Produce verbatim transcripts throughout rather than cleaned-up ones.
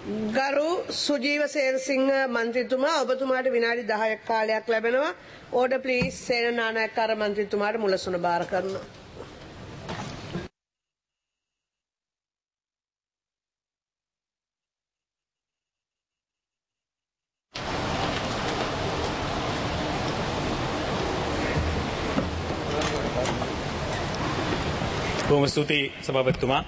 ගරු සුජීව සේරසිංහ මන්ත්‍රීතුමා ඔබතුමාට විනාඩි දහයක් කාලයක් ලැබෙනවා. ඕඩර් ප්ලීස් සේනානායකකාර මන්ත්‍රීතුමාට මුලසුන බාර කරනවා. බොහොම ස්තුතියි සභාපතිතුමා.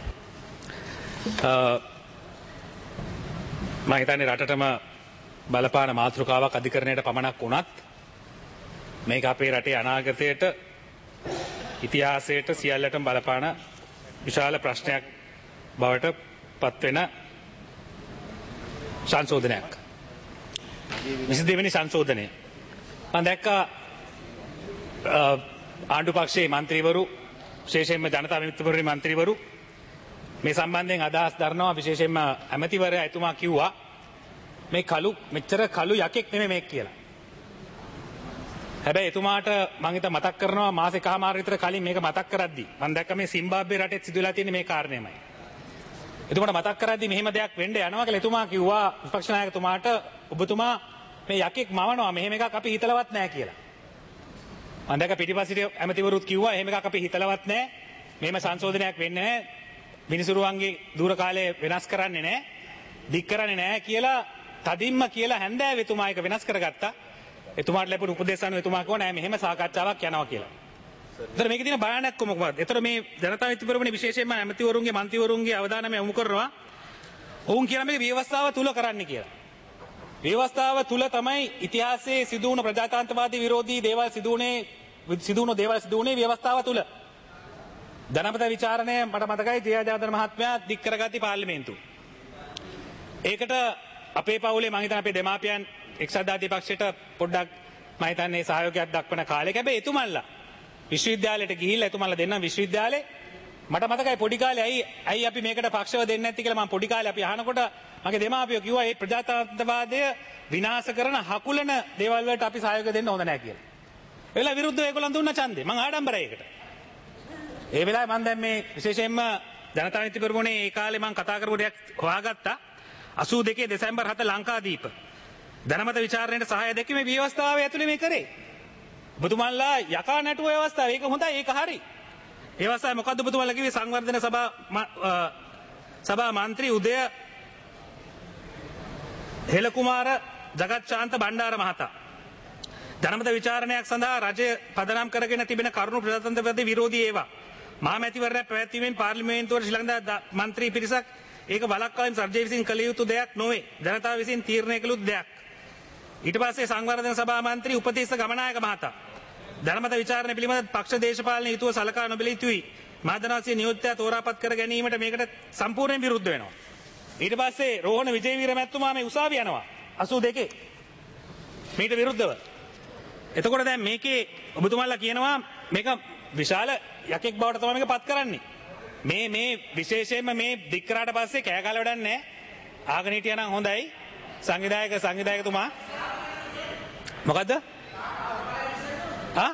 මම හිතන්නේ රටටම බලපාන මාතෘකාවක් අධිකරණයට පමණක් වුණත් මේක අපේ රටේ අනාගතයට ඉතිහාසයට සියල්ලටම බලපාන විශාල ප්‍රශ්නයක් බවට පත්වෙන සංශෝධනයක්. විසි දෙවෙනි සංශෝධනය. මම දැක්කා ආණ්ඩු පක්ෂයේ මන්ත්‍රීවරු විශේෂයෙන්ම ජනතා විමුක්ති මන්ත්‍රීවරු මේ සම්බන්ධයෙන් අදහස් දරනවා. විශේෂයෙන්ම ඇමතිවරයා එතුමා කිව්වා මේ කළු මෙච්චර කළු යකෙක් නෙමෙයි මේක කියලා. හැබැයි එතුමාට මම හිත මතක් කරනවා මාස එකමාර විතර කලින් මේක මතක් කරද්දී මම දැක්ක මේ සිම්බාබ්වේ රටේ සිදුවලා තියෙන මේ කාරණේමයි. එතුමාට මතක් කරද්දී මෙහෙම දෙයක් වෙන්න යනවා කියලා එතුමා කිව්වා විපක්ෂ නායකතුමාට ඔබතුමා මේ යකෙක් මවනවා මෙහෙම එකක් අපි හිතලවත් නැහැ කියලා. මම දැක්ක පිටිපස්සිට ඇමතිවරුත් කිව්වා එහෙම එකක් අපි හිතලවත් නැහැ. මෙහෙම සංශෝධනයක් වෙන්නේ නැහැ. මිනිසුරුවන්ගේ දුර කාලය වෙනස් කරන්නේ නැහැ. දික් කරන්නේ නැහැ කියලා තදින්ම කියලා හැන්දෑවේ එතුමා එක වෙනස් කරගත්තා. එතුමාට ලැබුණු උපදේශ අනුව එතුමා කිව්වා නෑ මෙහෙම සාකච්ඡාවක් යනවා කියලා. ඒතර මේකේ තියෙන භයානකකම මොකක්ද? ඒතර මේ ජනතා විමුක්ති පෙරමුණේ විශේෂයෙන්ම ඇමතිවරුන්ගේ මන්ත්‍රීවරුන්ගේ අවධානය යොමු කරනවා. ඔවුන් කියන මේක ව්‍යවස්ථාව තුල කරන්න කියලා. ව්‍යවස්ථාව තුල තමයි ඉතිහාසයේ සිදු වුණු ප්‍රජාතන්ත්‍රවාදී විරෝධී දේවල් සිදු වුණේ සිදු වුණු දේවල් සිදු වුණේ ව්‍යවස්ථාව තුල. ධනපත විචාරණය මට මතකයි ජයජයවර්ධන මහත්මයා දික් කරගatti පාර්ලිමේන්තුව. ඒකට අපේ පවුලේ මම හිතන්නේ අපේ දෙමාපියන් එක්සත් ජාතික පක්ෂයට පොඩ්ඩක් මම හිතන්නේ සහයෝගයක් දක්වන කාලේ. හැබැයි එතුමන්ලා විශ්වවිද්‍යාලයට ගිහිල්ලා එතුමන්ලා දෙන්නා විශ්වවිද්‍යාලේ මට මතකයි පොඩි කාලේ ඇයි ඇයි අපි මේකට පක්ෂව දෙන්නේ නැති කියලා මම පොඩි කාලේ අපි අහනකොට මගේ දෙමාපියෝ කිව්වා මේ ප්‍රජාතන්ත්‍රවාදය විනාශ කරන හකුලන දේවල් වලට අපි සහයෝගය දෙන්න හොඳ නැහැ කියලා. ඒ වෙලාව විරුද්ධව ඒගොල්ලන් දුන්න ඡන්දේ මම ආඩම්බරයි ඒකට. ඒ වෙලාවේ මම දැන් මේ විශේෂයෙන්ම ජනතා විමුක්ති පෙරමුණේ ඒ කාලේ මම කතා කරපු දෙයක් හොයාගත්තා. අසූ දෙකේ දෙසැම්බර් හත ලංකාදීප ධනමත විචාරණයට සහාය දැක්වීමේ ව්‍යවස්ථාව ඇතුලේ මේ කරේ. ඔබතුමාලා යකා නැටුව ව්‍යවස්ථාව ඒක හොඳයි ඒක හරි. ඒ ව්‍යවස්ථාවේ මොකද්ද ඔබතුමාලා කිව්වේ සංවර්ධන සභා සභා මන්ත්‍රී උදය හෙළකුමාර ජගත්ශාන්ත බණ්ඩාර මහතා ධනමත විචාරණයක් සඳහා රජය පදනම් කරගෙන තිබෙන කරුණු ප්‍රජාතන්ත්‍රවාදී විරෝධී ඒවා මහා මැතිවරණයක් පැවැත්වීමෙන් පාර්ලිමේන්තුවට ශ්‍රී ලංකා මන්ත්‍රී පිරිසක් ඒක බලක්කාලින් රජය විසින් කළ යුතු දෙයක් නොවේ. ජනතාව විසින් තීරණය කළ යුතු දෙයක්. ඊට පස්සේ සංවර්ධන සභා මන්ත්‍රී උපතිස්ස ගමනායක මහතා ධනමත විචාරණ පිළිබඳ පක්ෂ දේශපාලන යුතුව සලකා නොබැලිය යුතුයි. මහජනවාසී නියෝජිතයා තෝරාපත් කර ගැනීමට මේකට සම්පූර්ණයෙන් විරුද්ධ වෙනවා. ඊට පස්සේ රෝහණ විජේවීර මැතිතුමා මේ උසාවිය යනවා අසූ දෙකේ. මේකට විරුද්ධව. එතකොට දැන් මේකේ ඔබතුමාලා කියනවා මේක විශාල යකෙක් බවට තමයි මේක පත් කරන්නේ. මේ මේ විශේෂයෙන්ම මේ දික් කරාට පස්සේ කෑ ගාලා වැඩක් නැහැ. ආගෙන හිටියා නම් හොඳයි. සංවිධායක සංවිධායකතුමා මොකද්ද? හා?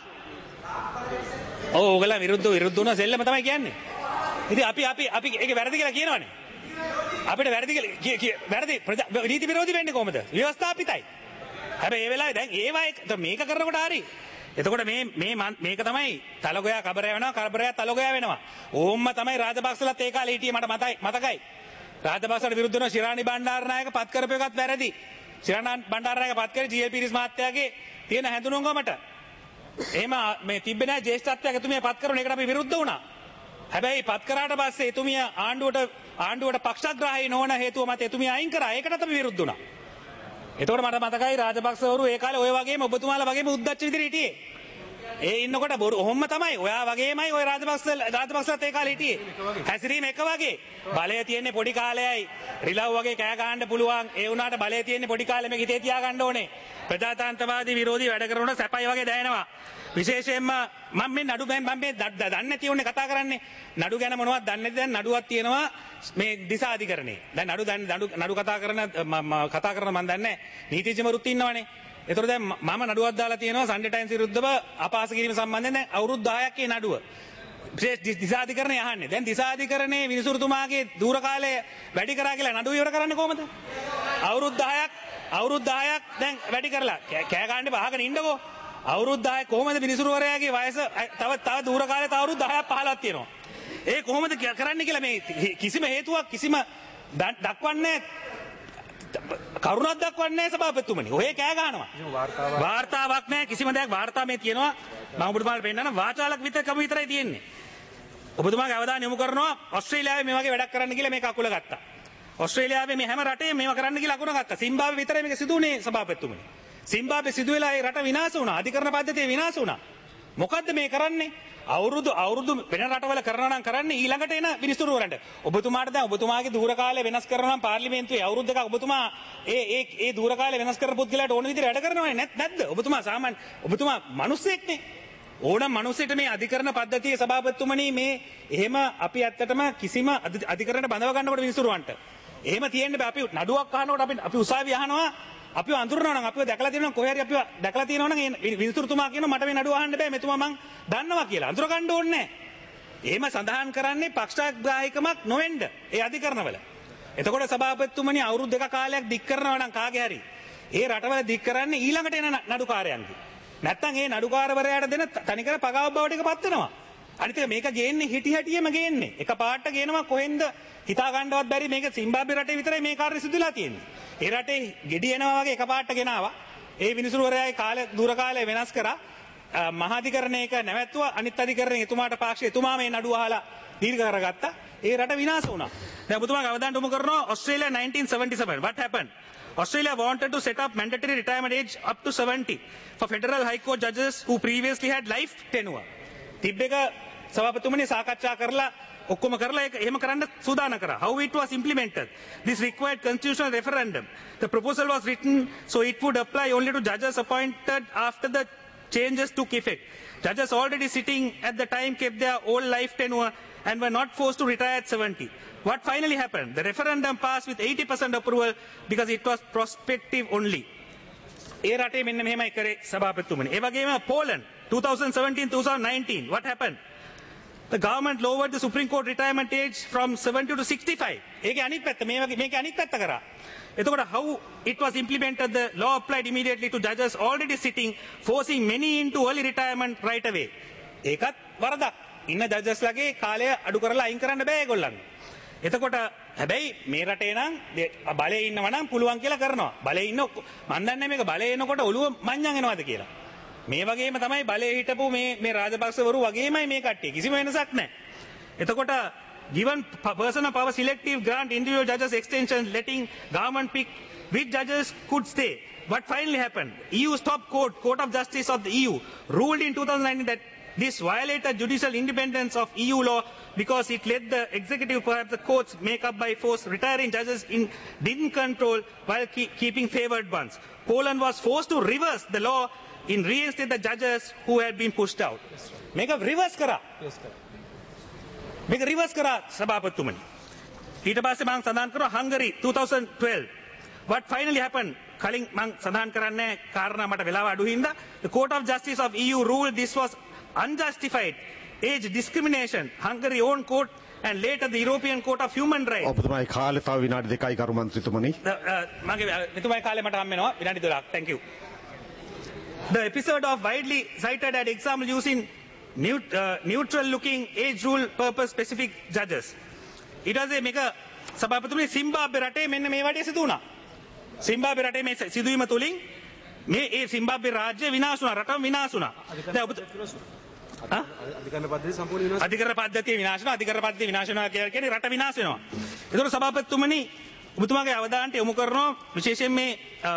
ඔව් ඔයගොල්ලෝ විරුද්ධ විරුද්ධ වුණා සෙල්ලම තමයි කියන්නේ. ඉතින් අපි අපි අපි ඒක වැරදි කියලා කියනවනේ. අපිට වැරදි කියලා වැරදි නීති විරෝධී වෙන්නේ කොහමද? ව්‍යවස්ථාපිතයි. හැබැයි ඒ වෙලාවේ දැන් ඒවා මේක කරනකොට හරි. එතකොට මේ මේ මේක තමයි තලගොයා කබරය වෙනවා කබරයා තලගොයා වෙනවා. ඕම්ම තමයි රාජපක්ෂලත් ඒ කාලේ හිටියේ මට මතයි මතකයි. රාජපක්ෂට විරුද්ධ වෙන ශිරාණි බණ්ඩාරනායක පත් කරපු එකත් වැරදි. ශිරාණි බණ්ඩාරනායක පත් කරේ ජී.එල්. පීරිස් මහත්තයාගේ තියෙන හැඳුනුම්කමට. එහෙම මේ තිබ්බේ නැහැ ජේෂ්ඨත්වයක් එතුමිය පත් කරන එකට අපි විරුද්ධ වුණා. හැබැයි පත් කරාට පස්සේ එතුමිය ආණ්ඩුවට ආණ්ඩුවට පක්ෂග්‍රාහී නොවන හේතුව මත එතුමිය අයින් කරා. ඒකටත් අපි විරුද්ධ වුණා. එතකොට මට මතකයි රාජපක්ෂවරු ඒ කාලේ ඔය වගේම ඔබතුමාලා වගේම උද්දච්ච විදිහට හිටියේ. ඒ ඉන්නකොට බොරු ඔහොම තමයි. ඔයා වගේමයි ඔය රාජපක්ෂ රාජපක්ෂත් ඒ කාලේ හිටියේ. හැසිරීම එක වගේ. බලය තියෙන්නේ පොඩි කාලයයි. රිලව් වගේ කෑ ගහන්න පුළුවන්. ඒ වුණාට බලය තියෙන්නේ පොඩි කාලේ මේක හිතේ තියාගන්න ඕනේ. ප්‍රජාතන්ත්‍රවාදී විරෝධී වැඩ කරනකොට සැපයි වගේ දැනෙනවා. විශේෂයෙන්ම මම මේ නඩු මම මේ දන්නේ නැති උනේ කතා කරන්නේ. නඩු ගැන මොනවද දන්නේ නැති දැන් නඩුවක් තියෙනවා මේ දිසා අධිකරණේ. දැන් නඩු නඩු නඩු කතා කරන කතා කරන මම දන්නේ නීතිඥවරුත් ඉන්නවනේ. ඒතර දැන් මම නඩුවක් දාලා තියෙනවා සන්ඩේ ටයිම්ස් විරුද්ධව අපහාස කිරීම සම්බන්ධයෙන් දැන් අවුරුදු දහයක් ඒ නඩුව. දිසාධිකරණය යහන්නේ. දැන් දිසාධිකරණයේ විනිසුරුතුමාගේ දූර කාලය වැඩි කරා කියලා නඩුව ඉවර කරන්නේ කොහමද? අවුරුදු දහයක් අවුරුදු දහයක් දැන් වැඩි කරලා කෑ ගන්න බහගෙන ඉන්නකෝ. අවුරුදු දහය කොහොමද විනිසුරුවරයාගේ වයස තව තව දූර කාලේ තව අවුරුදු දහයක් පහළක් තියෙනවා. ඒ කොහොමද කරන්නේ කියලා මේ කිසිම හේතුවක් කිසිම දක්වන්නේ කරුණක් දක්වන්නේ සභාපතිතුමනි. ඔය කෑ ගහනවා. වාර්තාවක් නැහැ කිසිම දෙයක් වාර්තා මේ තියෙනවා. මම ඔබතුමාට පෙන්නන්න වාචාලක විතරකම විතරයි තියෙන්නේ. ඔබතුමාගේ අවධානය යොමු කරනවා ඕස්ට්‍රේලියාවේ මේ වගේ වැඩක් කරන්න කියලා මේක අකුල ගත්තා. ඕස්ට්‍රේලියාවේ මේ හැම රටේම මේව කරන්න කියලා අකුණ ගත්තා. සිම්බාබ්වේ විතරයි මේක සිදු වුණේ සභාපතිතුමනි. සිම්බාබ්වේ සිදු වෙලා ඒ රට විනාශ වුණා. අධිකරණ පද්ධතිය විනාශ වුණා. මොකද්ද මේ කරන්නේ? අවුරුදු අවුරුදු වෙන රටවල කරනවා නම් කරන්නේ ඊළඟට එන විනිසුරුවරන්ට. ඔබතුමාට දැන් ඔබතුමාගේ දූර කාලය වෙනස් කරනවා නම් පාර්ලිමේන්තුවේ අවුරුදු දෙකක් ඔබතුමා ඒ ඒ ඒ දූර කාලය වෙනස් කරන පුද්ගලයාට ඕන විදිහට වැඩ කරනවනේ නැත් නැද්ද? ඔබතුමා සාමාන්‍ය ඔබතුමා මිනිස්සෙක්නේ. ඕනම් මිනිස්සෙට මේ අධිකරණ පද්ධතියේ සභාපතිතුමනි මේ එහෙම අපි ඇත්තටම කිසිම අධිකරණයට බඳව ගන්නකොට විනිසුරුවන්ට. එහෙම තියෙන්න බෑ. අපි නඩුවක් අහනකොට අපි අපි උසාවිය අහනවා අපිව අඳුරනවා නම් අපිව දැකලා තියෙනවා කොහේ හරි අපිව දැකලා තියෙනවා නම් ඒ විනිසුරුතුමා කියනවා මට මේ නඩුව අහන්න බෑ මෙතුමා මං දන්නවා කියලා. අඳුර ගන්න ඕනේ නැහැ. එහෙම සඳහන් කරන්නේ පක්ෂග්‍රාහීකමක් නොවෙන්න ඒ අධිකරණවල. එතකොට සභාපතිතුමනි අවුරුදු දෙක කාලයක් දික් කරනවා නම් කාගේ හරි ඒ රටවල දික් කරන්නේ ඊළඟට එන නඩුකාරයන්ගේ. නැත්තම් ඒ නඩුකාරවරයාට දෙන තනිකර පගාව බවට එකපත් වෙනවා. අනිත් එක මේක ගේන්නේ හිටි හැටියෙම ගේන්නේ. එක පාට ගේනවා කොහෙන්ද හිතා ගන්නවත් බැරි මේක සිම්බාබ්වේ රටේ විතරයි මේ කාර්ය සිදුලා තියෙන්නේ. ඒ රටේ ගෙඩි එනවා වගේ එක පාට ගෙනාවා. ඒ විනිසුරුවරයාගේ කාලය දුර කාලය වෙනස් කරා. මහාධිකරණයක නැවැත්තුවා අනිත් අධිකරණයේ එතුමාට පාක්ෂි එතුමා මේ නඩුව අහලා දීර්ඝ කරගත්තා. ඒ රට විනාශ වුණා. දැන් ඔබතුමාගේ අවධානය යොමු කරනවා Australia nineteen seventy-seven. What happened? Australia wanted to set up mandatory retirement age up to seventy for federal high court judges who previously had life tenure. තිබ්බේක සභාපතිතුමනි සාකච්ඡා කරලා ඔක්කොම කරලා ඒක එහෙම කරන්න සූදානම් කරා. How it was implemented? This required constitutional referendum. The proposal was written so it would apply only to judges appointed after the changes took effect. Judges already sitting at the time kept their old life tenure and were not forced to retire at seventy. What finally happened? The referendum passed with eighty percent approval because it was prospective only. ඒ රටේ මෙන්න මෙහෙමයි කරේ සභාපතිතුමනි. ඒ වගේම Poland twenty seventeen to twenty nineteen. What happened? The government lowered the Supreme Court retirement age from seventy to sixty-five. ඒකේ අනිත් පැත්ත මේ වගේ මේකේ අනිත් පැත්ත කරා. එතකොට how it was implemented, the law applied immediately to judges already sitting, forcing many into early retirement right away. ඒකත් වරදක්. ඉන්න ජජස් ලගේ කාලය අඩු කරලා අයින් කරන්න බෑ ඒගොල්ලන්. එතකොට හැබැයි මේ රටේ නම් බලේ ඉන්නවා නම් පුළුවන් කියලා කරනවා. බලේ ඉන්න මන් දන්නේ මේක බලේ එනකොට ඔළුව මඤ්ඤං එනවාද කියලා. මේ වගේම තමයි බලේ හිටපු මේ මේ රාජපක්ෂවරු වගේමයි මේ කට්ටිය. කිසිම වෙනසක් නැහැ. එතකොට given personal power selective grant individual judges extension letting government pick which judges could stay. What finally happened? E U's top court, Court of Justice of the E U, ruled in twenty nineteen that this violated judicial independence of E U law because it let the executive, perhaps the courts, make up by force retiring judges in didn't control while keep, keeping favored ones. Poland was forced to reverse the law in reinstate the judges who had been pushed out. Yes, make a reverse kara. Yes, sir. Make a reverse kara sabapattumani. ඊට පස්සේ මම සඳහන් කරනවා Hungary twenty twelve. What finally happened? කලින් මම සඳහන් කරන්නේ කාරණා මට වෙලාව අඩු හින්දා the Court of Justice of E U ruled this was unjustified age discrimination. Hungary own court and later the European Court of Human Rights. ඔබතුමායි කාලේ තව විනාඩි දෙකයි කරු මන්ත්‍රීතුමනි. මගේ මෙතුමායි කාලේ මට හම් වෙනවා විනාඩි twelve. Thank you. The episode of widely cited as example using neut, uh, neutral looking age rule purpose specific judges. ඊට පස්සේ මේක සභාපතිතුමනි සිම්බාබ්වේ රටේ මෙන්න මේ වටේ සිදු වුණා. සිම්බාබ්වේ රටේ මේ සිදුවීම තුලින් මේ ඒ සිම්බාබ්වේ රාජ්‍ය විනාශ වුණා. රටම විනාශ වුණා. දැන් ඔබ අධිකරණ පද්ධතිය සම්පූර්ණ විනාශ. අධිකරණ පද්ධතිය විනාශ වෙනවා. අධිකරණ පද්ධතිය විනාශ වෙනවා කියන්නේ රට විනාශ වෙනවා. ඒතකොට සභාපතිතුමනි ඔබතුමාගේ අවධානයට යොමු කරනවා විශේෂයෙන් මේ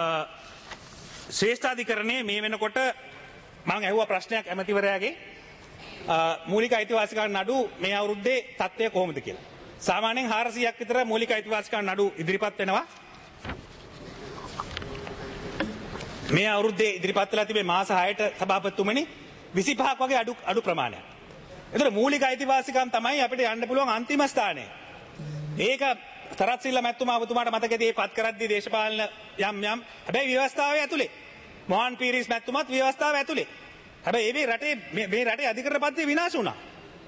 ශ්‍රේෂ්ඨාධිකරණයේ මේ වෙනකොට මම ඇහුවා ප්‍රශ්නයක් ඇමතිවරයාගේ මූලික අයිතිවාසිකම් නඩු මේ අවුරුද්දේ තත්ත්වය කොහොමද කියලා. සාමාන්‍යයෙන් හාරසියයක් විතර මූලික අයිතිවාසිකම් නඩු ඉදිරිපත් වෙනවා. මේ අවුරුද්දේ ඉදිරිපත් වෙලා තිබේ මාස හයට සභාපතිතුමනි විසිපහක් වගේ අඩු අඩු ප්‍රමාණයක්. ඒතර මූලික අයිතිවාසිකම් තමයි අපිට යන්න පුළුවන් අන්තිම ස්ථානය. ඒක තරත් සිල්ලා මැතිතුමා ඔබතුමාට මතකදී පත් කරද්දී දේශපාලන යම් යම් හැබැයි ව්‍යවස්ථාවේ ඇතුලේ මොහන් පීරිස් මැතිතුමාත් ව්‍යවස්ථාවේ ඇතුලේ. හැබැයි මේ රටේ මේ රටේ අධිකරණ පද්ධතිය විනාශ වුණා.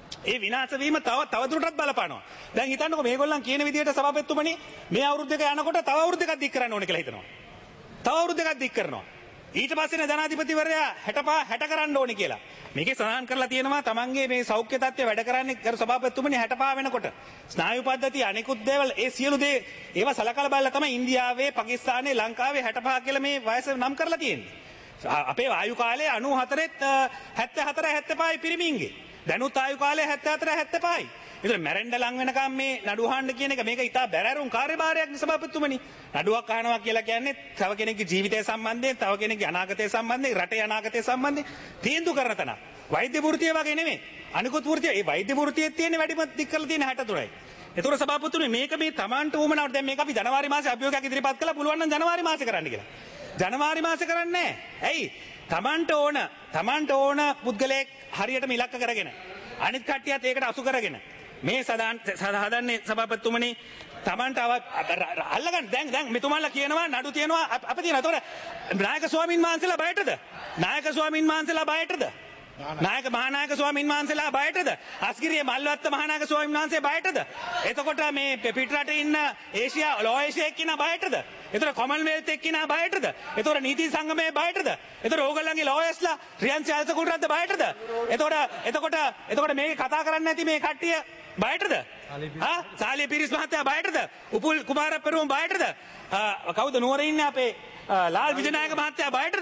ඒ විනාශ වීම තව තවදුරටත් බලපානවා. දැන් හිතන්නකෝ මේගොල්ලන් කියන විදිහට සභාපතිතුමනි මේ අවුරුද්ද එක යනකොට තව අවුරුද්ද එකක් දික් කරන්න ඕනේ කියලා හිතනවා. තව අවුරුද්ද එකක් දික් කරනවා. ඊට පස්සේ ජනාධිපතිවරයා හැටපහ හැට කරන්න ඕනේ කියලා. මේකේ සඳහන් කරලා තියෙනවා තමන්ගේ මේ සෞඛ්‍ය තත්ත්වය වැඩ කරන්නේ කර සභාපතිතුමනි හැටපහ වෙනකොට. ස්නායු පද්ධතිය අනිකුත් දේවල් ඒ සියලු දේ ඒවා සලකලා බලලා තමයි ඉන්දියාවේ, පාකිස්තානයේ, ලංකාවේ හැටපහ කියලා මේ වයස නම් කරලා තියෙන්නේ. අපේ ආයු කාලය අනූ හතරෙත් හැත්තෑ හතර හැත්තෑ පහයි පිරිමින්ගේ. දැනුත් ආයු කාලය හැත්තෑ හතර හැත්තෑ පහයි. ඒතර මැරෙන්න ලං වෙනකම් මේ නඩු අහන්න කියන එක මේක ඉතා බැරෑරුම් කාර්යභාරයක් නේ සභාපතිතුමනි. නඩුවක් අහනවා කියලා කියන්නේ තව කෙනෙක්ගේ ජීවිතය සම්බන්ධයෙන්, තව කෙනෙක්ගේ අනාගතය සම්බන්ධයෙන්, රටේ අනාගතය සම්බන්ධයෙන් තීන්දුව කරන තැන. වෛද්‍ය වෘත්තිය වගේ නෙමෙයි. අනිකුත් වෘත්තිය ඒ වෛද්‍ය වෘත්තියේ තියෙන වැඩිම දික් කරලා තියෙන හැට තුනයි. ඒතර සභාපතිතුමනි මේක මේ Tamanට උවමනාවට දැන් මේක අපි ජනවාරි මාසේ අභියෝගයක් ඉදිරිපත් කළා පුළුවන් නම් ජනවාරි මාසේ කරන්න කියලා. ජනවාරි මාසේ කරන්නේ නැහැ. ඇයි? Tamanට ඕන Tamanට ඕන පුද්ගලයෙක් හරියටම ඉලක්ක කරගෙන අනිත් කට්ටියත් ඒකට අසු කරගෙන මේ සදාන් සාධාරණේ සභාපතිතුමනි Tamanට අල්ලගන්න දැන් දැන් මෙතුමාලා කියනවා නඩු තියනවා අප තියනවා. ඒතකොට නායක ස්වාමින් වහන්සේලා බයටද? නායක ස්වාමින් වහන්සේලා බයටද? නායක මහානායක ස්වාමින් වහන්සේලා බයටද? අස්ගිරියේ මල්වත්ත මහානායක ස්වාමින් වහන්සේ බයටද? එතකොට මේ පිටරට ඉන්න ඒෂියා ලෝ ඒෂියා එක්කිනා බයටද? එතකොට කොමන්වෙල්ත් එක්කිනා බයටද? එතකොට නීති සංගමයේ බයටද? එතකොට ඕගොල්ලන්ගේ ලෝයර්ස්ලා රියන්සි අල්සකුඩරද්ද බයටද? එතකොට එතකොට එතකොට මේක කතා කරන්නේ නැති මේ කට්ටිය බයටද? හා සාලිය පිරිස් මහත්තයා බයටද? උපුල් කුමාර පෙරුම බයටද? කවුද නුවර ඉන්නේ අපේ ලාල් විජයනායක මහත්තයා බයටද?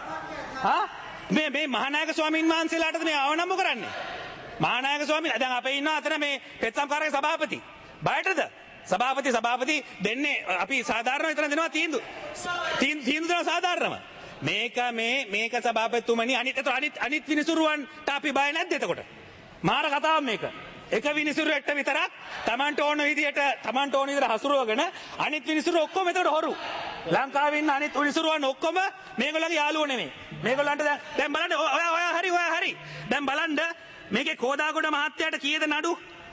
හා මේ මේ මහානායක ස්වාමීන් වහන්සේලාටද මේ ආවනම්බ කරන්නේ? මහානායක ස්වාමීන් දැන් අපේ ඉන්නවා අතන මේ පෙත්සම්කාරක සභාපති බයටද? සභාපති සභාපති දෙන්නේ අපි සාධාරණ විතර දෙනවා තීන්දුව. තීන්දුව දෙනවා සාධාරණම. මේක මේ මේක සභාපතිතුමනි අනිත් අනිත් අනිත් විනිසුරුවන්ට අපි බය නැද්ද එතකොට? මාර කතාවක් මේක. එක විනිසුරුවෙක්ට විතරක් Tamanට ඕන විදියට Tamanට ඕන විදියට හසුරුවගෙන අනිත් විනිසුරු ඔක්කොම එතකොට හොරු. ලංකාවේ ඉන්න අනිත් විනිසුරුවන් ඔක්කොම මේගොල්ලන්ගේ යාළුවෝ නෙමෙයි. මේගොල්ලන්ට දැන් දැන් බලන්න ඔයා ඔයා හරි ඔයා හරි. දැන් බලන්න මේකේ කෝදාගොඩ මහත්තයාට කීයද නඩු?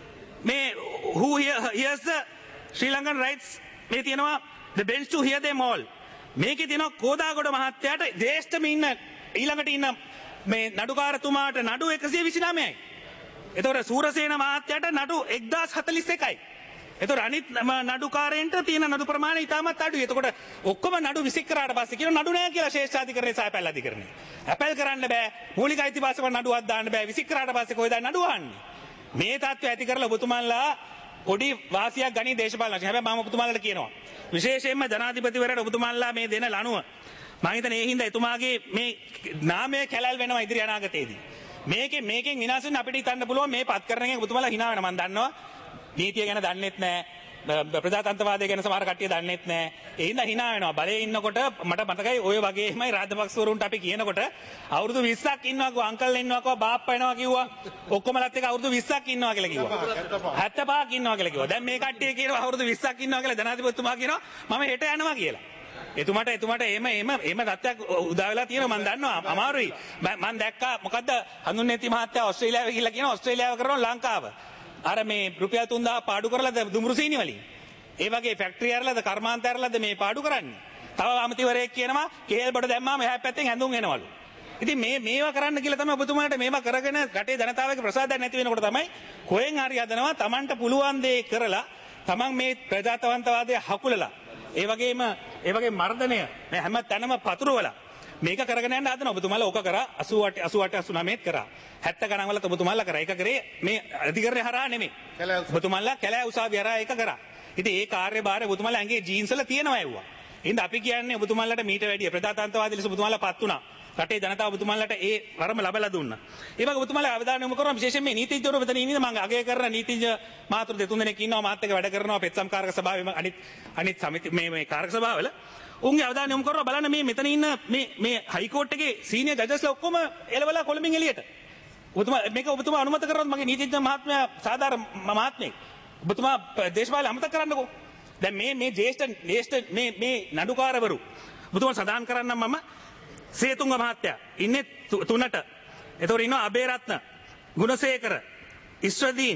මේ who hears the Sri Lankan rights මේ තියෙනවා the bench to hear them all. මේකේ තියෙනවා කෝදාගොඩ මහත්තයාට දේශතම ඉන්න ඊළඟට ඉන්න මේ නඩුකාරතුමාට නඩු එකසිය විසිනමයයි. එතකොට සූරසේන මහත්තයාට නඩු එක්දාස් හතළිස් එකයි. එතකොට අනිත් නඩුකාරයන්ට තියෙන නඩු ප්‍රමාණය ඉතාමත් අඩුයි. එතකොට ඔක්කොම නඩු විසික් කරාට පස්සේ කියන නඩු නැහැ කියලා ශේෂ්ඨාධිකරණය සහ අපැල් අධිකරණය. අපැල් කරන්න බෑ. මූලික අයිතිවාසිකම් නඩුවක් දාන්න බෑ. විසික් කරාට පස්සේ කොහෙද නඩුව අහන්නේ? මේ තත්ත්වය ඇති කරලා ඔබතුමාලා පොඩි වාසියක් ගනි දේශපාලන වශයෙන්. හැබැයි මම ඔබතුමාලාට කියනවා විශේෂයෙන්ම ජනාධිපතිවරයාට ඔබතුමාලා මේ දෙන ලනුව මම හිතන්නේ ඒ හින්දා එතුමාගේ මේ නාමය කැලල් වෙනවා ඉදිරි අනාගතයේදී. මේකේ මේකෙන් විනාශ වෙන්න අපිට හිතන්න පුළුවන් මේ පත් කරන එක ඔබතුමාලා hina වෙනවා. මම දන්නවා නීතිය ගැන දන්නෙත් නැහැ, ප්‍රජාතන්ත්‍රවාදය ගැන සමහර කට්ටිය දන්නෙත් නැහැ. ඒ හින්දා hina වෙනවා. බලේ ඉන්නකොට මට මතකයි ඔය වගේමයි රාජපක්ෂවරුන්ට අපි කියනකොට අවුරුදු විස්සක් ඉන්නවකෝ, අංකල් ඉන්නවකෝ, බාප්පා එනවා කිව්වා. ඔක්කොමලත් එක අවුරුදු විස්සක් ඉන්නවා කියලා කිව්වා. හැත්තෑ පහක් ඉන්නවා කියලා කිව්වා. දැන් මේ කට්ටිය කියනවා අවුරුදු විස්සක් ඉන්නවා කියලා. ජනාධිපතිතුමා කියනවා මම හෙට යනවා කියලා. එතුමාට එතුමාට එහෙම එහෙම එහෙම තත්ත්වයක් උදා වෙලා තියෙනවා. මම දන්නවා අමාරුයි. මම දැක්කා මොකද්ද හඳුන්නේති මහත්තයා ඕස්ට්‍රේලියාවේ ගිහිල්ලා කියනවා ඕස්ට්‍රේලියාව කරනවා ලංකාව. අර මේ රුපියල් තුන්දාහ පාඩු කරලාද දුමුරු සීනි වලින්. ඒ වගේ ෆැක්ටරි ඇරලාද කර්මාන්ත ඇරලාද මේ පාඩු කරන්නේ. තව අමතිවරයෙක් කියනවා කේල් බඩ දැම්මාම එහා පැත්තෙන් ඇඳුම් එනවලු. ඉතින් මේ මේවා කරන්න කියලා තමයි ඔබතුමාට මේවා කරගෙන රටේ ජනතාවගේ ප්‍රසාදයක් නැති වෙනකොට තමයි කොහෙන් හරි හදනවා Tamanට පුළුවන් දේ කරලා Taman මේ ප්‍රජාතන්ත්‍රවාදය හකුලලා ඒ වගේම ඒ වගේ මර්ධනය මේ හැම තැනම පතුරවලා මේක කරගෙන යන්න හදනවා. ඔබතුමාලා ඕක කරා අසූ අට අසූ අට අසූ නවයත් කරා. හැත්තෑ ගණන් වලත් ඔබතුමාලා කරා. ඒක කරේ මේ අධිකරණය හරහා නෙමෙයි. ඔබතුමාලා කැලෑ උසාවිය හරහා ඒක කරා. ඉතින් ඒ කාර්යභාරය ඔබතුමාලා ඇඟේ ජීන්ස් වල තියෙනවා ඇව්වා. එහෙනම් අපි කියන්නේ ඔබතුමාලාට මීට වැඩිය ප්‍රජාතන්ත්‍රවාදී ලෙස ඔබතුමාලා පත් වුණා. රටේ ජනතාව ඔබතුමාලාට ඒ වරම ලබලා දුන්නා. ඒ වගේ ඔබතුමාලා අවධානය යොමු කරනවා විශේෂයෙන් මේ නීතිඥවරු මෙතන ඉන්නේ මම අගය කරන නීතිඥ මාතෘ දෙතුන් දෙනෙක් ඉන්නවා මාත් එක්ක වැඩ කරනවා පෙත්සම්කාරක සභාවේ අනිත් අනිත් සමිති මේ මේ කාරක සභාවල. උන්ගේ අවධානය යොමු කරනවා බලන්න මේ මෙතන ඉන්න මේ මේ හයිකෝට් එකේ සීනියර් ජජස්ලා ඔක්කොම එළවලා කොළඹින් එළියට. ඔබතුමා මේක ඔබතුමා අනුමත කරනවද මගේ නීතිඥ මහත්මයා සාධාරණ මහත්මයෙක්. ඔබතුමා දේශපාලන අමතක කරන්නකෝ. දැන් මේ මේ ජේෂ්ඨ ජේෂ්ඨ මේ මේ නඩුකාරවරු ඔබතුමා සදාන් කරන්නම් මම සේතුංග මහත්තයා ඉන්නේ තුනට. එතකොට ඉන්නවා අබේරත්න, ගුණසේකර, ඉස්රදීන්,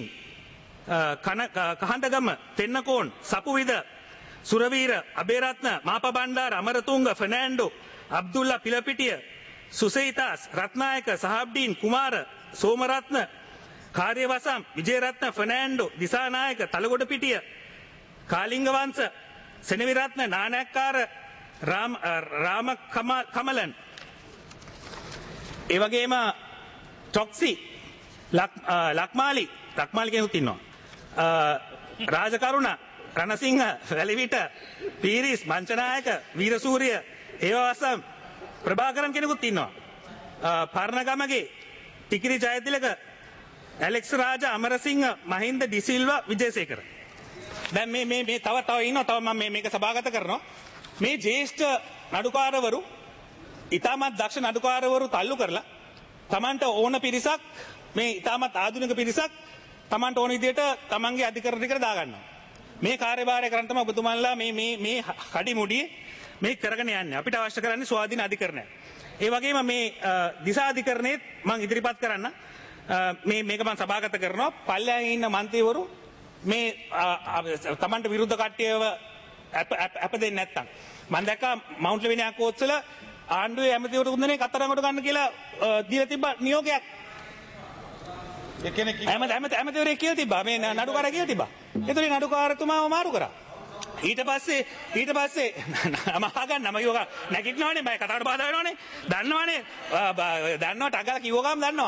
කහඳගම, තෙන්නකෝන්, සපුවිද, සුරවීර, අබේරත්න, මාප බණ්ඩාර, අමරතුංග, ෆර්නෑන්ඩෝ, අබ්දුල්ලා පිලපිටිය, සුසේිතාස්, රත්නායක, සහබ්ඩීන්, කුමාර, සෝමරත්න, කාර්යවසම් විජේරත්න ෆර්නෑන්ඩෝ දිසානායක තලගොඩ පිටිය කාලිංග වංශ සෙනවිරත්න නානක්කාර රාම රාම කමලන් ඒ වගේම ටොක්සි ලක්මාලි ලක්මාලි කෙනෙකුත් ඉන්නවා රාජකරුණ රණසිංහ වැලිවිට පීරිස් මංචනායක වීරසූරිය ඒවවසම් ප්‍රභාකරන් කෙනෙකුත් ඉන්නවා පර්ණගමගේ ටිකිරි ජයතිලක ඇලෙක්ස් රාජ අමරසිංහ මහින්ද ඩිසිල්වා විජේසේකර දැන් මේ මේ මේ තව තව ඉන්නවා තව මම මේක සභාගත කරනවා මේ ජ්‍යෙෂ්ඨ නඩුකාරවරු ඉතාමත් දක්ෂ නඩුකාරවරු තල්ලු කරලා තමන්ට ඕන පිරිසක් මේ ඉතාමත් ආධුනික පිරිසක් තමන්ට ඕන විදිහට තමන්ගේ අධිකරණ ටිකට දාගන්නවා මේ කාර්යභාරය කරන් තමයි ඔබතුමන්ලා මේ මේ මේ කඩිමුඩියේ මේ කරගෙන යන්නේ අපිට අවශ්‍ය කරන්නේ ස්වාධීන අධිකරණය ඒ වගේම මේ දිසා අධිකරණෙත් මම ඉදිරිපත් කරන්න මේ මේක මම සභාගත කරනවා පල්ලෙහාන් ඉන්න മന്ത്രിවරු මේ තමන්ට විරුද්ධ කට්ටියව අප දෙන්නේ නැත්තම් මම දැක්කා මවුන්ට් ලෙවිනියා කෝත්සල ආණ්ඩුවේ ඇමතිවරු තුන්දෙනෙක් අත්අඩංගුවට ගන්න කියලා දීලා තිබ්බ නියෝගයක් ඒ කියන්නේ ඇමති ඇමති ඇමතිවරයෙක් කියලා තිබ්බා මේ නඩුකාරයා කියලා තිබ්බා ඒතකොට නඩුකාරතුමාව මාරු කරා ඊට පස්සේ ඊට පස්සේ මහගන්න මම යෝගා නැගිටිනවනේ බය කතාවට බාධා වෙනවනේ දන්නවනේ දන්නවා ටගලා කිව්ව ගාම දන්නවා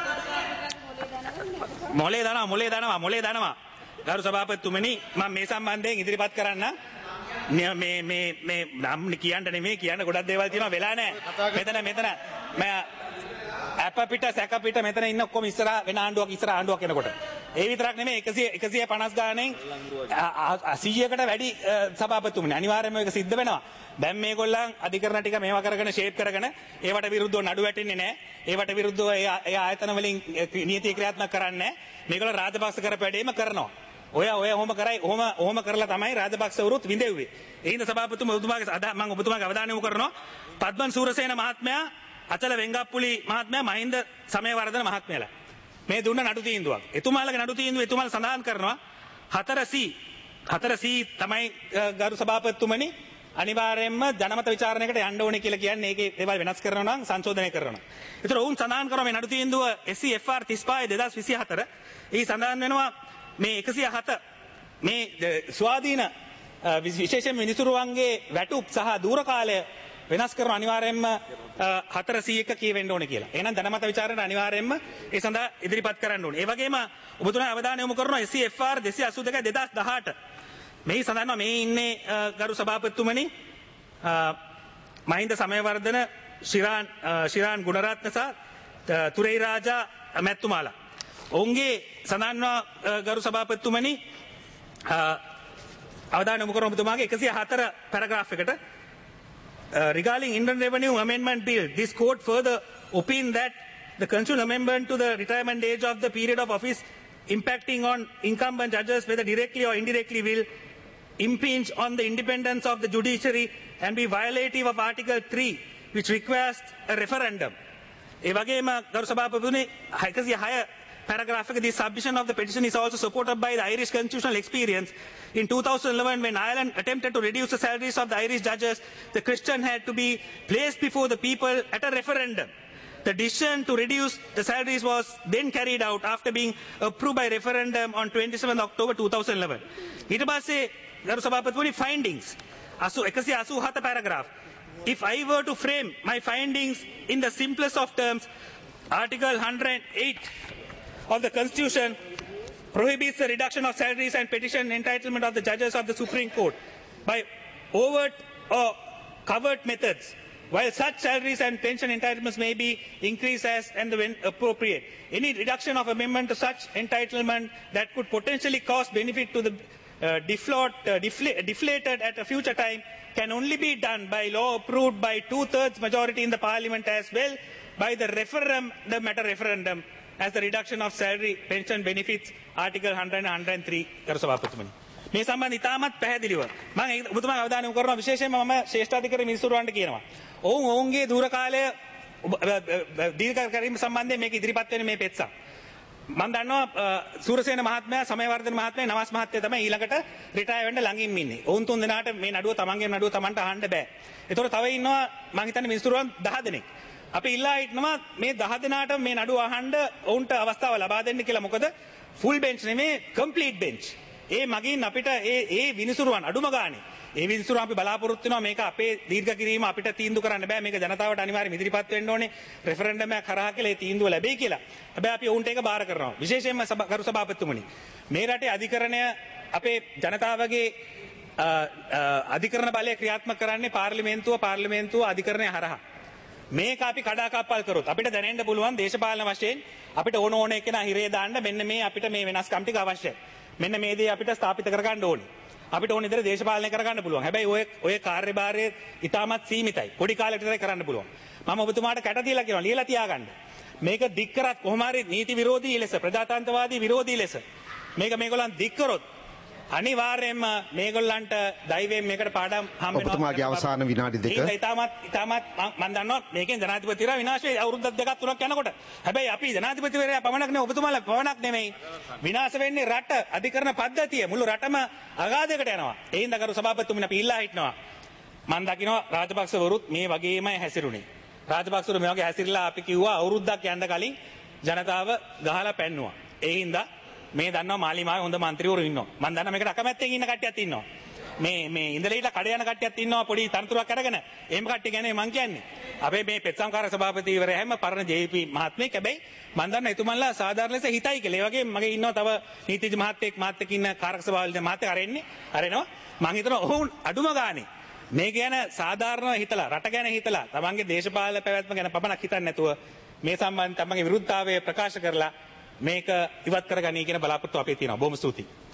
මොලේ දනවා මොලේ දනවා මොලේ දනවා ගරු සභාපතිතුමනි මම මේ සම්බන්ධයෙන් ඉදිරිපත් කරන්න මේ මේ මේ මේ නම් කියන්න නෙමෙයි කියන්න ගොඩක් දේවල් තියෙනවා වෙලා නැහැ මෙතන මෙතන මම අප පිට සැක පිට මෙතන ඉන්න ඔක්කොම ඉස්සරහා වෙන ආණ්ඩුවක් ඉස්සරහා ආණ්ඩුවක් එනකොට ඒ විතරක් නෙමෙයි එකසිය පනස් ගානෙන් සීයකට වැඩි සභාපතිතුමනි අනිවාර්යයෙන්ම ඒක සිද්ධ වෙනවා දැන් මේගොල්ලන් අධිකරණ ටික මේවා කරගෙන ෂේප් කරගෙන ඒවට විරුද්ධව නඩු වැටෙන්නේ නැහැ ඒවට විරුද්ධව ඒ ආයතන වලින් නීති ක්‍රියාත්මක කරන්නේ නැහැ මේගොල්ලෝ රාජපක්ෂ කරපු වැඩේම කරනවා ඔය ඔය ඔහොම කරයි ඔහොම ඔහොම කරලා තමයි රාජපක්ෂවරුත් විඳෙව්වේ ඒ හින්දා සභාපතිතුමා ඔබතුමාගේ අද මම ඔබතුමාගේ අවධානය යොමු කරනවා පද්මන් සූරසේන මහත්මයා අචල වෙංගප්පුලි මහත්මයා මහින්ද සමයවර්ධන මහත්මයාලා මේ දුන්න නඩු තීන්දුවක් එතුමාලගේ නඩු තීන්දුව එතුමාලා සඳහන් කරනවා හතර සී හතර සී තමයි ගරු සභාපතිතුමනි අනිවාර්යයෙන්ම ජනමත විචාරණයකට යන්න ඕනේ කියලා කියන්නේ ඒකේ දේවල් වෙනස් කරනවා නම් සංශෝධනය කරනවා. ඒතර ඔවුන් සඳහන් කරනවා මේ නඩු තීන්දුව එස් සී එෆ් ආර් තිස්පහ දෙදාස් විසිහතර ඊ සඳහන් වෙනවා මේ එකසිය හත මේ ස්වාධීන විශේෂයෙන් මිනිසුරුවන්ගේ වැටුප් සහ දූර කාලය වෙනස් කරන අනිවාර්යයෙන්ම හතර සී එක කියවෙන්න ඕනේ කියලා. එහෙනම් ධනමත විචාරණයට අනිවාර්යයෙන්ම ඒ සඳහා ඉදිරිපත් කරන්න ඕනේ. ඒ වගේම ඔබතුමා අවධානය යොමු කරනවා එස් සී එෆ් ආර් දෙසිය අසූ දෙක දෙදාස් දහඅට මේ සඳහන් මේ ඉන්නේ ගරු සභාපතිතුමනි මහින්ද සමයවර්ධන ශිරාන් ශිරාන් ගුණරත්න සහ තුරේ රාජා මැතිතුමාලා. ඔවුන්ගේ සඳහන්වා ගරු සභාපතිතුමනි අවධානය යොමු කරන ඔබතුමාගේ එකසිය හතර පැරග්‍රාෆ් එකට Uh, regarding Indian Revenue Amendment Bill, this court further opined that the constitutional amendment to the retirement age of the period of office impacting on incumbent judges, whether directly or indirectly, will impinge on the independence of the judiciary and be violative of Article three, which requires a referendum. Evagema Garsabapuni, Haikazi higher paragraph, the submission of the petition is also supported by the Irish constitutional experience. In two thousand eleven, when Ireland attempted to reduce the salaries of the Irish judges, the question had to be placed before the people at a referendum. The decision to reduce the salaries was then carried out after being approved by referendum on twenty-seventh of October two thousand eleven. ඊට පස්සේ ගරු සභාපතිතුමනි findings එකසිය අසූ හත paragraph. If I were to frame my findings in the simplest of terms, Article one hundred eight of the Constitution prohibits the reduction of salaries and petition entitlement of the judges of the Supreme Court by overt or covert methods, while such salaries and pension entitlements may be increased as and when appropriate. Any reduction of amendment to such entitlement that could potentially cause benefit to the uh, deflaut, uh, defla deflated at a future time can only be done by law approved by two-thirds majority in the parliament, as well by the referendum at a referendum, as the reduction of salary pension benefits Article one hundred and one hundred three ගරු සභාපතිතුමනි මේ සම්බන්ධ ඉතාමත් පැහැදිලිව මම ඔබතුමාගේ අවධානය යොමු කරනවා විශේෂයෙන්ම මම ශ්‍රේෂ්ඨාධිකාරී මිනිසුරුවන්ට කියනවා ඔවුන් ඔවුන්ගේ දුර කාලය දීර්ඝ කිරීම සම්බන්ධයෙන් මේක ඉදිරිපත් වෙන මේ පෙත්සම් මම දන්නවා සූරසේන මහත්මයා සමයවර්ධන මහත්මයා නවාස් මහත්තයා තමයි ඊළඟට රිටයර් වෙන්න ළඟින් ඉන්නේ ඔවුන් තුන් දෙනාට මේ නඩුව තමන්ගේ නඩුව තමන්ට අහන්න බෑ ඒතකොට තව ඉන්නවා මම හිතන්නේ මිනිසුරුවන් දහ දෙනෙක් අපි ඉල්ලා හිටනවා මේ දහ දෙනාට මේ නඩුව අහන්න ඔවුන්ට අවස්ථාව ලබා දෙන්න කියලා. මොකද ෆුල් බෙන්ච් නෙමේ කම්ප්ලීට් බෙන්ච්. ඒ මගින් අපිට ඒ ඒ විනිසුරුවන් අඩුම ගානේ ඒ විනිසුරුවන් අපි බලාපොරොත්තු වෙනවා මේක අපේ දීර්ඝ කිරීම අපිට තීන්දුව කරන්න බෑ. මේක ජනතාවට අනිවාර්යයෙන් ඉදිරිපත් වෙන්න ඕනේ රෙෆරන්ඩම් එකක් කරා කියලා ඒ තීන්දුව ලැබෙයි කියලා. හැබැයි අපි ඔවුන්ට ඒක බාර කරනවා. විශේෂයෙන්ම ගරු සභාපතිතුමනි මේ රටේ අධිකරණය අපේ ජනතාවගේ අධිකරණ බලය ක්‍රියාත්මක කරන්නේ පාර්ලිමේන්තුව පාර්ලිමේන්තුව අධිකරණය හරහා. මේක අපි කඩාකප්පල් කරොත් අපිට දැනෙන්න පුළුවන් දේශපාලන වශයෙන් අපිට ඕන ඕන එකන හිරේ දාන්න මෙන්න මේ අපිට මේ වෙනස්කම් ටික අවශ්‍යයි. මෙන්න මේ දේ අපිට ස්ථාපිත කරගන්න ඕනේ. අපිට ඕන විදිහට දේශපාලනය කරගන්න පුළුවන්. හැබැයි ඔය ඔය කාර්යභාරය ඉතාමත් සීමිතයි. පොඩි කාලෙට විතරයි කරන්න පුළුවන්. මම ඔබතුමාට කැට දීලා කියනවා ලියලා තියාගන්න. මේක දික් කරත් කොහොම හරි නීති විරෝධී ලෙස ප්‍රජාතන්ත්‍රවාදී විරෝධී ලෙස මේක මේගොල්ලන් දික් කරොත් අනිවාර්යයෙන්ම මේගොල්ලන්ට දෛවයෙන් මේකට පාඩම් හම්බ වෙනවා. ඔබතුමාගේ අවසාන විනාඩි දෙක. ඒක ඉතාමත් ඉතාමත් මම දන්නවා මේකෙන් ජනාධිපතිවරයා විනාශ වෙයි අවුරුද්දක් දෙකක් තුනක් යනකොට. හැබැයි අපි ජනාධිපතිවරයා පමණක් නෙවෙයි ඔබතුමාලා පමණක් නෙමෙයි විනාශ වෙන්නේ රට අධිකරණ පද්ධතිය මුළු රටම අගාධයකට යනවා. ඒ හින්දා කරු සභාපතිතුමනි අපි ඉල්ලා හිටනවා. මම දකිනවා රාජපක්ෂවරුත් මේ වගේමයි හැසිරුණේ. රාජපක්ෂවරු මේ වගේ හැසිරලා අපි කිව්වා අවුරුද්දක් යන්න කලින් ජනතාව ගහලා පැන්නුවා. ඒ හින්දා මේ දන්නවා මාලිමාවේ හොඳ മന്ത്രിවරු ඉන්නවා. මම දන්නවා මේකට අකමැත්තෙන් ඉන්න කට්ටියක් ඉන්නවා. මේ මේ ඉඳලා ඉట్లా කඩ යන කට්ටියක් ඉන්නවා පොඩි තනතුරක් අරගෙන. එහෙම කට්ටිය ගැන මම කියන්නේ. අපේ මේ පෙත්සම්කාර සභාපතිවරයා හැම පරණ ජේ පී මහත්මයෙක්. හැබැයි මම දන්නවා එතුමන්ලා සාධාරණ ලෙස හිතයි කියලා. ඒ වගේම මගේ ඉන්නවා තව නීතිඥ මහත්තයෙක් මාත්‍යක් ඉන්න කාරක සභාවල මහත්තයෙක් අරෙන්නේ. අරෙනවා. මම හිතනවා ඔවුන් අඩුම ගානේ මේ ගැන සාධාරණව හිතලා රට ගැන හිතලා තමන්ගේ දේශපාලන පැවැත්ම ගැන පමණක් හිතන්නේ නැතුව මේ සම්බන්ධ තමන්ගේ විරුද්ධතාවය ප්‍රකාශ කරලා මේක ඉවත් කරගනී කියන බලාපොරොත්තු අපේ තියෙනවා. බොහොම ස්තුතියි.